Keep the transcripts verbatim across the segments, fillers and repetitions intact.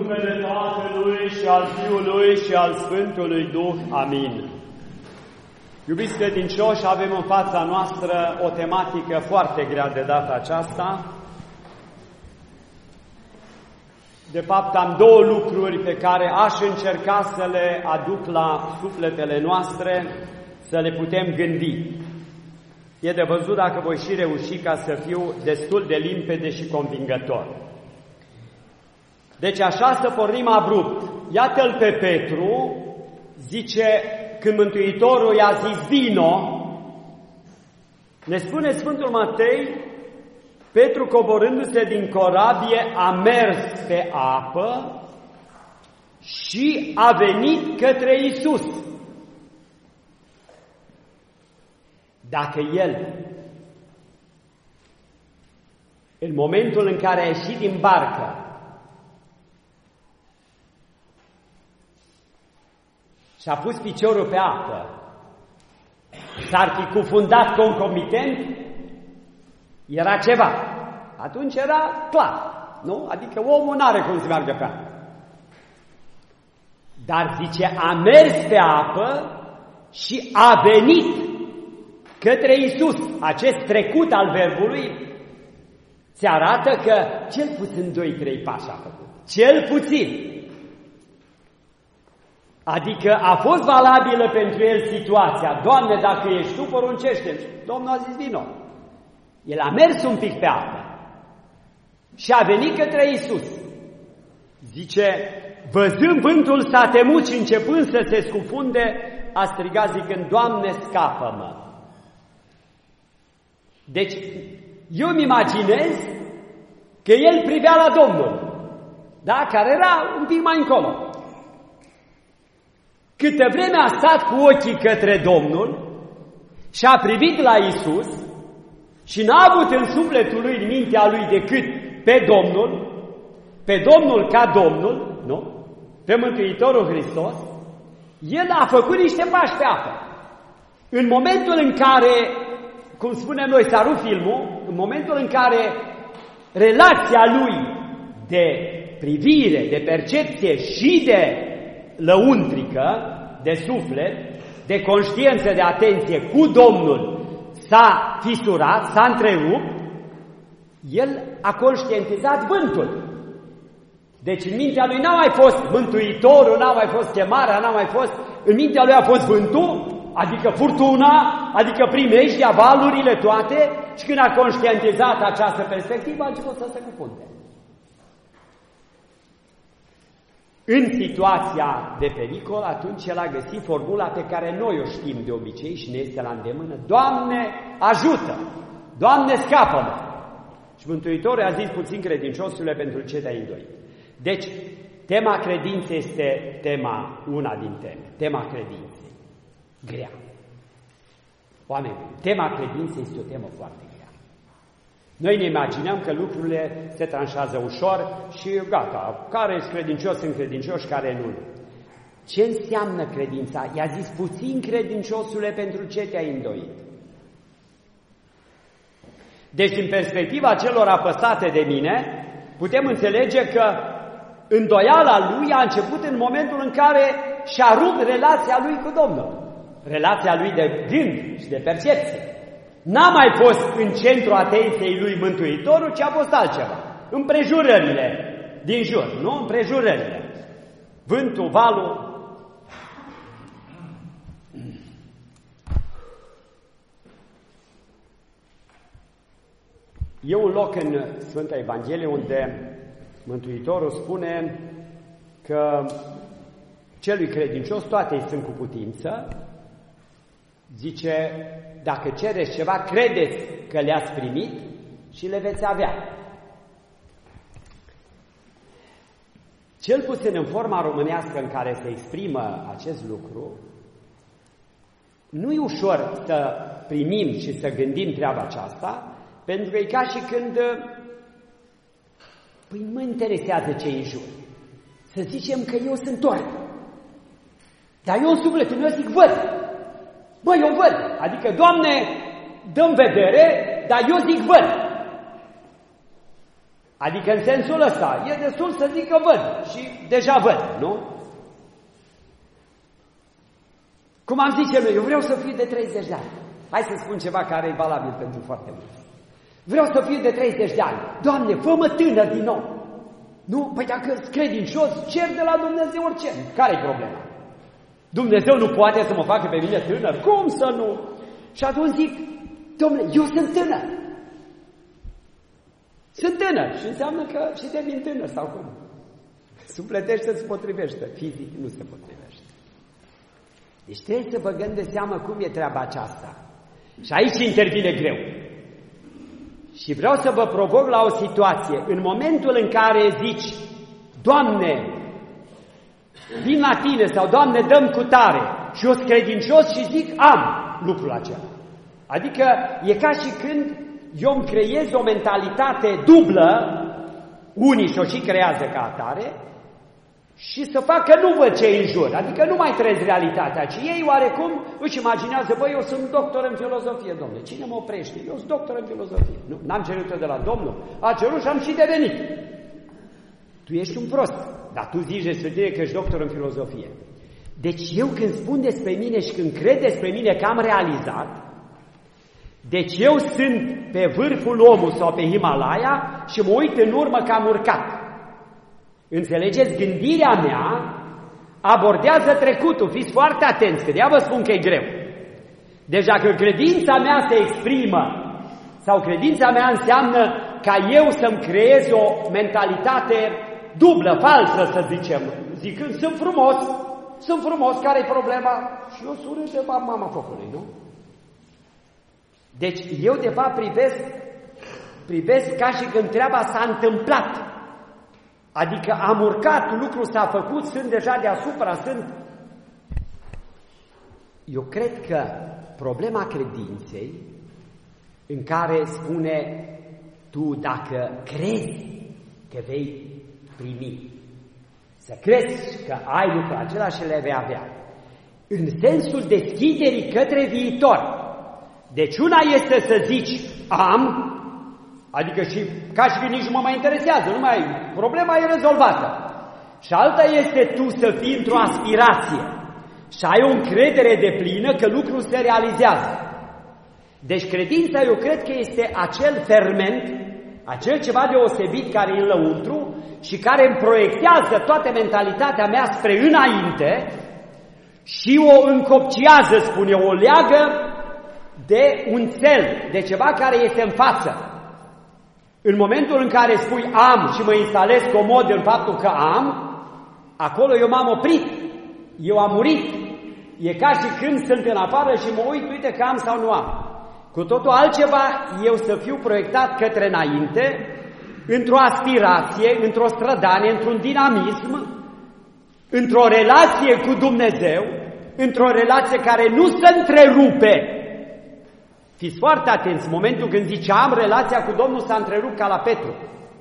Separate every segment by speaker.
Speaker 1: numele Tatălui și al Fiului și al Sfântului Duh. Amin. Iubiți credincioși, avem în fața noastră o tematică foarte grea de data aceasta. De fapt, am două lucruri pe care aș încerca să le aduc la sufletele noastre, să le putem gândi. E de văzut dacă voi și reuși ca să fiu destul de limpede și convingător. Deci așa să pornim abrupt. Iată-l pe Petru, zice, când Mântuitorul i-a zis vino, ne spune Sfântul Matei, Petru coborându-se din corabie a mers pe apă și a venit către Iisus. Dacă el, în momentul în care a ieșit din barcă, și-a pus piciorul pe apă, s-ar fi cufundat concomitent, era ceva. Atunci era clar, nu? Adică omul n-are cum să meargă pe apă. Dar zice, a mers pe apă și a venit către Iisus. Acest trecut al verbului ți arată că cel puțin doi trei pași a făcut. Cel puțin. Adică a fost valabilă pentru el situația. Doamne, dacă ești Tu, poruncește-mi. Domnul a zis, vino. El a mers un pic pe apă și a venit către Iisus. Zice, văzând vântul s-a temut și începând să se scufunde, a strigat zicând, Doamne, scapă-mă. Deci, eu îmi imaginez că el privea la Domnul, da? Care era un pic mai încolo. Câtă vreme a stat cu ochii către Domnul și a privit la Iisus și n-a avut în sufletul lui, în mintea lui, decât pe Domnul, pe Domnul ca Domnul, nu? Pe Mântuitorul Hristos, el a făcut niște pași pe apă. În momentul în care, cum spunem noi, s-a rupt filmul, în momentul în care relația lui de privire, de percepție și de lăuntrică, de suflet, de conștiință, de atenție cu Domnul s-a fisurat, s-a întrerupt, el a conștientizat vântul. Deci în mintea lui n-a mai fost Mântuitorul, n-a mai fost chemarea, n-a mai fost, în mintea lui a fost vântul, adică furtuna, adică primejdia, valurile toate, și când a conștientizat această perspectivă, a început să se cufunde. În situația de pericol, atunci el a găsit formula pe care noi o știm de obicei și ne este la îndemână. Doamne, ajută! Doamne, scapă-mă! Și Mântuitorul a zis puțin credinciosule pentru ce te-ai îndoit. Deci, tema credinței este tema, una din teme, tema credinței. Grea. Oameni, tema credinței este o temă foarte grea. Noi ne imaginăm că lucrurile se tranșează ușor și gata, care sunt credincios, sunt credincioși, care nu. Ce înseamnă credința? I-a zis puțin credinciosule pentru ce te-ai îndoit. Deci, din perspectiva celor apăsate de mine, putem înțelege că îndoiala lui a început în momentul în care și-a rupt relația lui cu Domnul. Relația lui de gând și de percepție. N-a mai fost în centrul atenției lui Mântuitorul, ci a fost altceva. Împrejurările din jur, nu? Împrejurările. Vântul, valul. E un loc în Sfânta Evanghelie unde Mântuitorul spune că celui credincios toate îi sunt cu putință. Zice, dacă cereți ceva, credeți că le-ați primit și le veți avea. Cel puțin în forma românească în care se exprimă acest lucru, nu e ușor să primim și să gândim treaba aceasta, pentru că e ca și când, păi nu mă interesează ce e în jur. Să zicem că eu sunt orb, dar eu în sufletul meu zic, văd. Bă, eu văd. Adică, Doamne, dă-mi vedere, dar eu zic văd. Adică în sensul ăsta, e destul să zic că văd și deja văd, nu? Cum am zis eu, eu vreau să fiu de treizeci de ani. Hai să spun ceva care e valabil pentru foarte mulți. Vreau să fiu de treizeci de ani. Doamne, fă-mă tânăr din nou. Nu? Păi dacă ești credincios, cer de la Dumnezeu orice. Care-i problema? Dumnezeu nu poate să mă facă pe mine tânăr? Cum să nu? Și atunci zic, Domnule, eu sunt tânăr. Sunt tânăr și înseamnă că și devin tânăr sau cum? Sufletește se potrivește, fizic nu se potrivește. Deci trebuie să băgăm de seamă cum e treaba aceasta. Și aici intervine greu. Și vreau să vă provoc la o situație. În momentul în care zici, Doamne, vin la tine sau Doamne, dăm cu tare și eu sunt credincios și zic, am lucrul acela. Adică e ca și când eu îmi creez o mentalitate dublă, unii și-o și creează ca atare, și să fac că nu văd ce în jur, adică nu mai trăiesc realitatea, ci ei oarecum își imaginează, băi, eu sunt doctor în filozofie, domnule, cine mă oprește? Eu sunt doctor în filozofie. Nu, n-am cerut-o de la Domnul, a cerut și am și devenit. Tu ești un prost, dar tu zici despre tine că ești doctor în filozofie. Deci eu când spun despre mine și când cred despre mine că am realizat, deci eu sunt pe vârful omului sau pe Himalaya și mă uit în urmă că am urcat. Înțelegeți? Gândirea mea abordează trecutul. Fiți foarte atenți, că de-aia vă spun că e greu. Deci dacă credința mea se exprimă sau credința mea înseamnă ca eu să-mi creez o mentalitate dublă, falsă, să zicem, zicând, sunt frumos, sunt frumos, care-i problema? Și eu surând de mama focului, nu? Deci eu de fapt privesc, privesc ca și când treaba s-a întâmplat. Adică am urcat, lucrul s-a făcut, sunt deja deasupra, sunt... Eu cred că problema credinței, în care spune tu dacă crezi că vei primi, să crezi că ai lucrul acela și le vei avea, în sensul deschiderii către viitor. Deci una este să zici am, adică și ca și când nici nu mă mai interesează, nu mai, problema e rezolvată. Și alta este tu să fii într-o aspirație și ai o încredere deplină că lucrul se realizează. Deci credința, eu cred că este acel ferment, acel ceva deosebit care e în lăuntru și care îmi proiectează toată mentalitatea mea spre înainte și o încopciază, spune, o leagă de un cel, de ceva care este în față. În momentul în care spui am și mă instalez comod în faptul că am, acolo eu m-am oprit, eu am murit. E ca și când sunt în afară și mă uit, uite că am sau nu am. Cu totul altceva, eu să fiu proiectat către înainte, într-o aspirație, într-o strădanie, într-un dinamism, într-o relație cu Dumnezeu, într-o relație care nu se întrerupe. Fiți foarte atenți, în momentul când zice am, relația cu Domnul s-a întrerupt ca la Petru,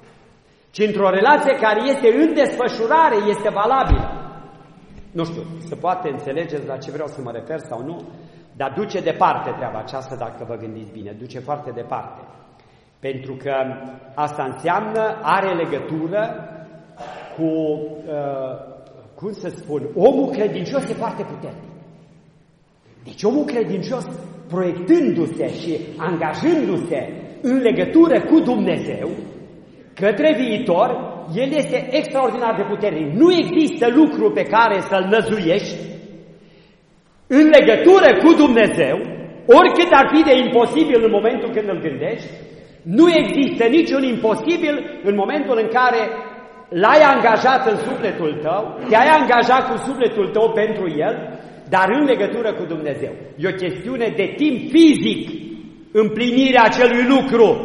Speaker 1: ci într-o relație care este în desfășurare, este valabilă. Nu știu, se poate înțelegeți la ce vreau să mă refer sau nu, dar duce departe treaba aceasta, dacă vă gândiți bine, duce foarte departe. Pentru că asta înseamnă, are legătură cu, uh, cum să spun, omul credincios e foarte puternic. Deci omul credincios, proiectându-se și angajându-se în legătură cu Dumnezeu, către viitor, el este extraordinar de puternic. Nu există lucru pe care să-l năzuiești în legătură cu Dumnezeu, oricât ar fi de imposibil în momentul când îl gândești, nu există niciun imposibil în momentul în care l-ai angajat în sufletul tău, te-ai angajat cu sufletul tău pentru el, dar în legătură cu Dumnezeu. E o chestiune de timp fizic, împlinirea acelui lucru.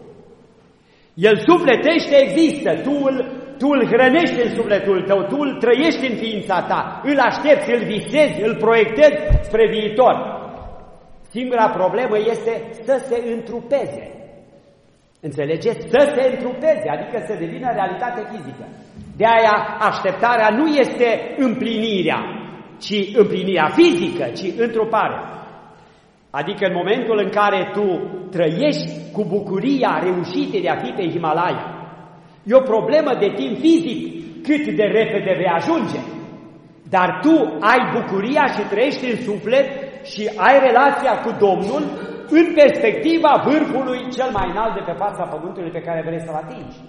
Speaker 1: El sufletește, există, tu îl, tu îl hrănești în sufletul tău, tu îl trăiești în ființa ta, îl aștepți, îl visezi, îl proiectezi spre viitor. Singura problemă este să se întrupeze. Înțelegeți? Să se întrupeze, adică să devină realitate fizică. De aia așteptarea nu este împlinirea, ci împlinirea fizică, ci întruparea. Adică în momentul în care tu trăiești cu bucuria reușitei de a fi pe Himalaya, E o problemă de timp fizic cât de repede vei ajunge. Dar tu ai bucuria și trăiești în suflet și ai relația cu Domnul în perspectiva vârfului cel mai înalt de pe fața pământului pe care vrei să-l atingi.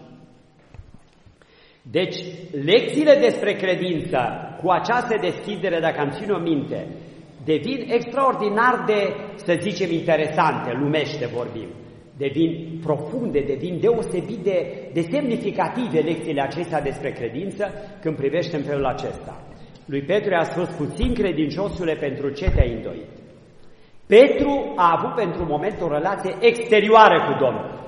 Speaker 1: Deci, lecțiile despre credință, cu această deschidere, dacă am ținut minte, devin extraordinar de, să zicem, interesante, lumește vorbim. Devin profunde, devin deosebit de, de semnificative lecțiile acestea despre credință când privește în felul acesta. Lui Petru i-a spus: puțin credinciosule, pentru ce te-ai îndoit? Petru a avut pentru moment o relație exterioară cu Domnul.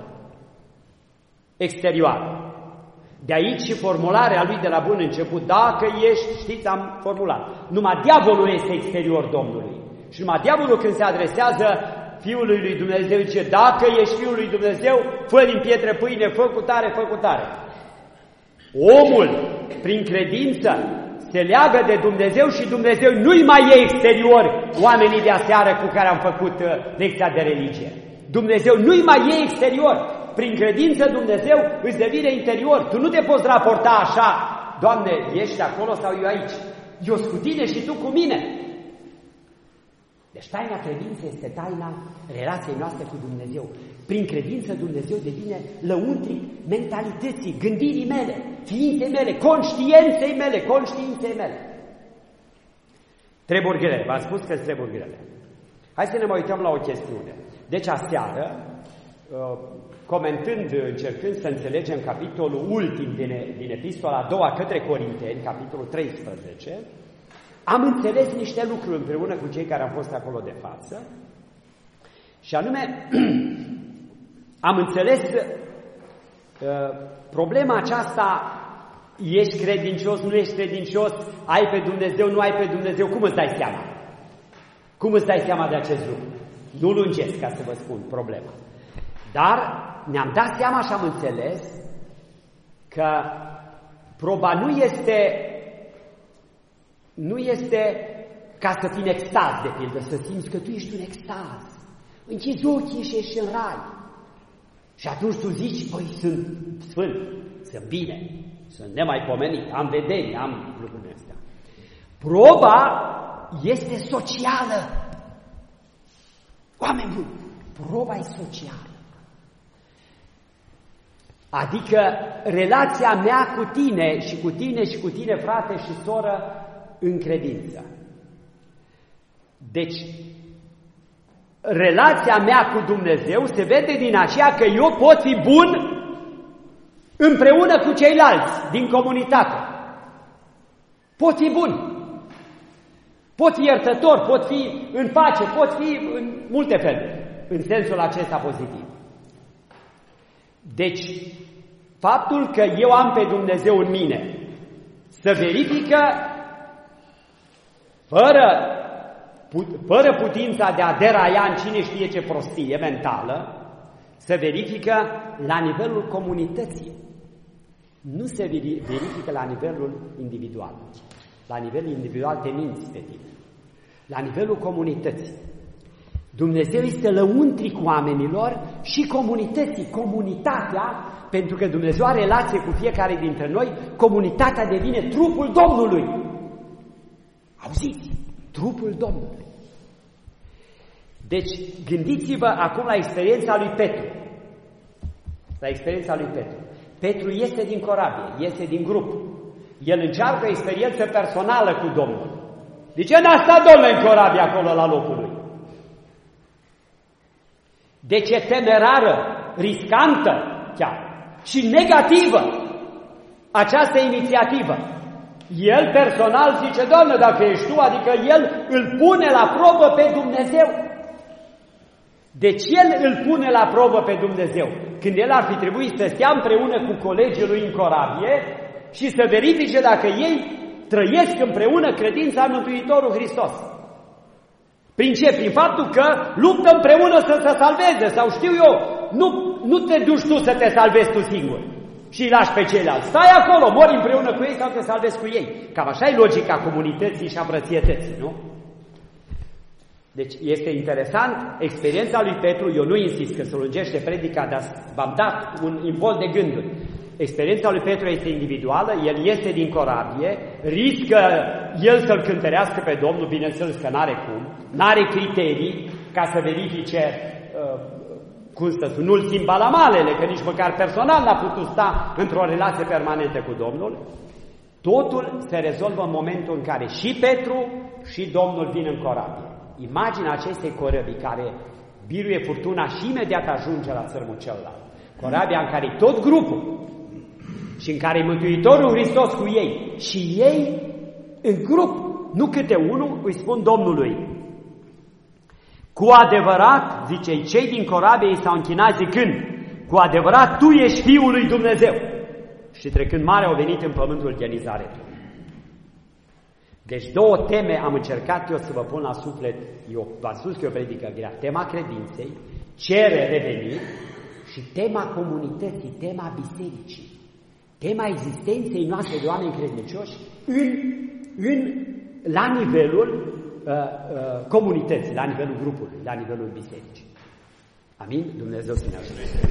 Speaker 1: Exterioară. De aici și formularea lui de la bun început: dacă ești, știți, am formulat. Numai diavolul este exterior Domnului. Și numai diavolul, când se adresează Fiului lui Dumnezeu, zice: dacă ești Fiul lui Dumnezeu, fă din pietre pâine, fă cu tare, fă cu tare. Omul, prin credință, se leagă de Dumnezeu și Dumnezeu nu-i mai e exterior oamenii de aseară cu care am făcut lecția de religie. Dumnezeu nu-i mai e exterior. Prin credință Dumnezeu îți devine interior. Tu nu te poți raporta așa: Doamne, ești acolo sau eu aici? Eu sunt cu tine și tu cu mine. Deci taina credinței este taina relației noastre cu Dumnezeu. Prin credință Dumnezeu devine lăuntric mentalității, gândirii mele, ființei mele, conștiinței mele, conștiinței mele. Treburi grele, v-am spus că sunt treburi grele. Hai să ne mai uităm la o chestiune. Deci aseară, comentând, încercând să înțelegem capitolul ultim din, din epistola a doua către Corinteni, capitolul treisprezece, am înțeles niște lucruri împreună cu cei care am fost acolo de față, și anume am înțeles uh, problema aceasta: ești credincios, nu ești credincios, ai pe Dumnezeu, nu ai pe Dumnezeu. Cum îți dai seama? Cum îți dai seama de acest lucru? Nu lungesc ca să vă spun problema. Dar ne-am dat seama și am înțeles că proba nu este nu este ca să fii în extaz, de pildă, să simți că tu ești în extaz. Închizi ochii și ești în rai. Și atunci tu zici: păi, sunt sfânt, sunt bine, sunt nemaipomenit, am vedeni, am lucrurile astea. Proba este socială. Oameni buni, proba e socială. Adică relația mea cu tine și cu tine și cu tine, frate și soră, în credință. Deci, relația mea cu Dumnezeu se vede din aceea că eu pot fi bun împreună cu ceilalți din comunitate. Pot fi bun. Pot fi iertător, pot fi în pace, pot fi în multe feluri, în sensul acesta pozitiv. Deci, faptul că eu am pe Dumnezeu în mine se verifică fără, fără putința de a deraia în cine știe ce prostie mentală, se verifică la nivelul comunității. Nu se verifică la nivelul individual. La nivelul individual te minți pe tine. La nivelul comunității. Dumnezeu este lăuntric oamenilor și comunității. Comunitatea, pentru că Dumnezeu are relație cu fiecare dintre noi, comunitatea devine trupul Domnului. Auziți? Trupul Domnului. Deci, gândiți-vă acum la experiența lui Petru. La experiența lui Petru. Petru iese din corabie, iese din grup. El încearcă o experiență personală cu Domnul. De ce n-a stat Domnul în corabie acolo la locul lui? De ce temerară, riscantă chiar și negativă această inițiativă? El personal zice: Doamne, dacă ești tu, adică el îl pune la probă pe Dumnezeu. Deci el îl pune la probă pe Dumnezeu, când el ar fi trebuit să stea împreună cu colegii lui în corabie și să verifice dacă ei trăiesc împreună credința în Mântuitorul Hristos. Prin ce? Prin faptul că luptă împreună să se salveze, sau știu eu, nu, nu te duci tu să te salvezi tu singur și îi lași pe ceilalți. Stai acolo, mori împreună cu ei sau te salvezi cu ei. Cam așa e logica comunității și a frățietății, nu? Deci este interesant experiența lui Petru. Eu nu insist că se lungește predica, dar v-am dat un impol de gânduri. Experiența lui Petru este individuală, el este din corabie, riscă el să-L cântărească pe Domnul, bineînțeles că n-are cum, n-are criterii ca să verifice, uh, cum să spun, nu-l simt balamalele, că nici măcar personal n-a putut sta într-o relație permanentă cu Domnul. Totul se rezolvă în momentul în care și Petru și Domnul vin în corabie. Imaginea acestei corăbii care biruie furtuna și imediat ajunge la țărmul celălalt. Corabia în care e tot grupul și în care e Mântuitorul Hristos cu ei. Și ei, în grup, nu câte unul, îi spun Domnului: cu adevărat, zice, cei din corabie îi s-au închinat zicând: cu adevărat, Tu ești Fiul lui Dumnezeu. Și trecând mare au venit în pământul Genizaretului. Deci două teme am încercat eu să vă pun la suflet. Eu v-am spus că e o predică grea. Tema credinței, cere revenit, și tema comunității, tema bisericii, tema existenței noastre de oameni credincioși în, în, la nivelul uh, uh, comunității, la nivelul grupului, la nivelul bisericii. Amin? Dumnezeu să ne ajute.